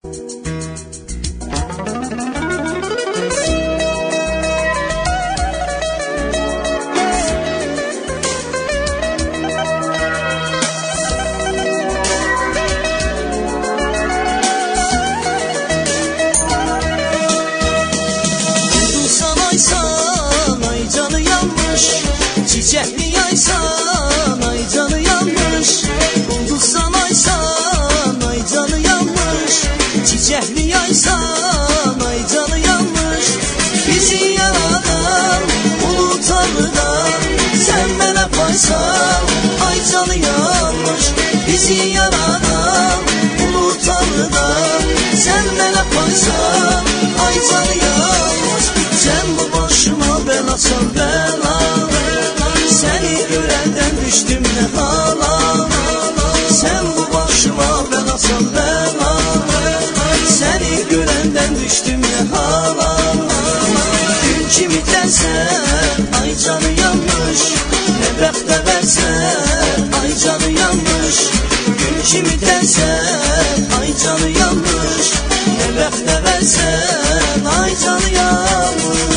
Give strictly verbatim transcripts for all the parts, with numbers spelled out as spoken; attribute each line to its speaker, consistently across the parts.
Speaker 1: Çiçek mi yaysan ay canı yanmış, bulduksan aysan ay canı yanmış. Çiçek mi yaysan ay canı yanmış. Bizi yaradan ulu Tanrı'dan sen bana paysan ay canı yanmış. Bizi yaradan ulu Tanrı'dan sen bana paysan ay canı yanmış. Sen bu başıma bela sal bela, seni görenden düştüm ne hala. Sen bu başıma bela sal bela, seni görenden düştüm ne hala. Gün kimi dersen ay canı yanmış, ne bekle versen ay canı yanmış. Gün kimi dersen ay canı yanmış, ne bekle versen ay canı yanmış.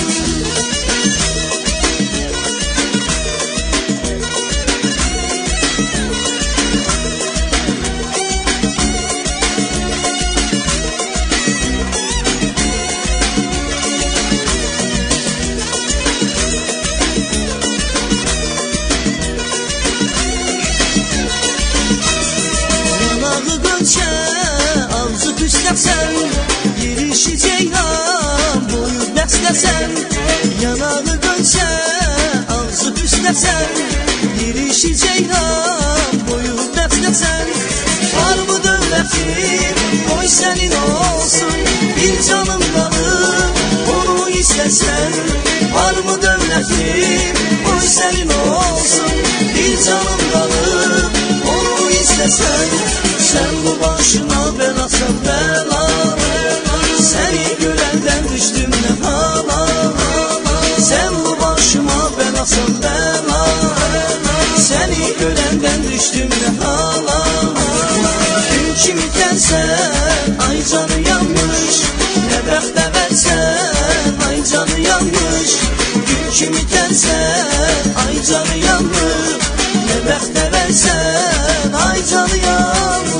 Speaker 1: Avcı püslesen, girişi ceylan boyu beslesen. Yanağı gölçe, avcı püslesen, girişi ceylan boyu beslesen. Var mı dövletin, oy senin olsun, bir canım kalır, onu istesen. Var mı dövletin, oy senin olsun, bir canım kalır, onu istesen. Sen bu başıma bela sal bela, seni görenden düştüm ne hala. Sen bu başıma bela sal bela, seni görenden düştüm ne hala. Gün kimi dersen ay canı yanmış, ne bekle versen ay canı yanmış. Gün kimi dersen ay canı yanmış, ne bekle versen ay canı yanmış.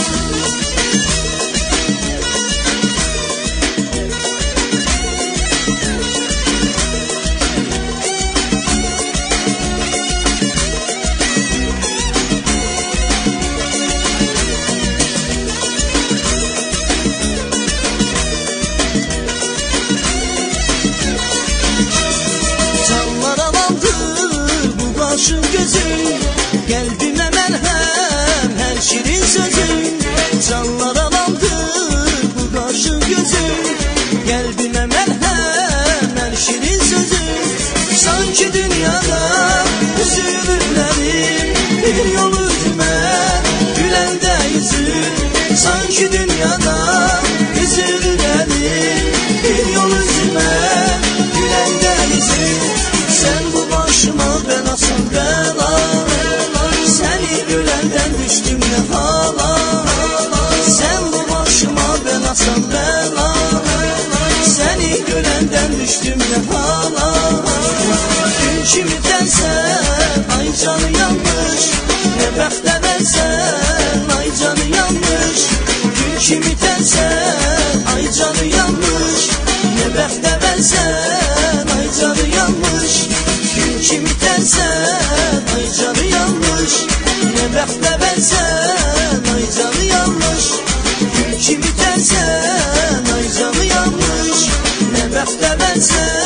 Speaker 1: Başın gözün, kalbime merhem her şirin sözün. Canlar alandır bu kaşın gözün, kalbime merhem her şirin sözün. Sanki dünyada üzülürlerim, bir yol üzüme gülende yüzün. Sanki dünyada üzülürlerim, bir yol üzüme gülende yüzün. Sen bu başıma bela sal bela, seni görenden düştüm ne hala. Sen bu başıma bela sal bela, seni görenden düştüm ne hala. Gün kimi dersen ay canı yanmış, ne bekle versen ay canı yanmış. Gün kimi dersen ay canı yanmış, ne bekle versen ay canı yanmış. Gün kimi dersen ay canı yanmış, ne bekle versen ay canı yanmış. Gün kimi dersen ay canı yanmış, ne bekle versen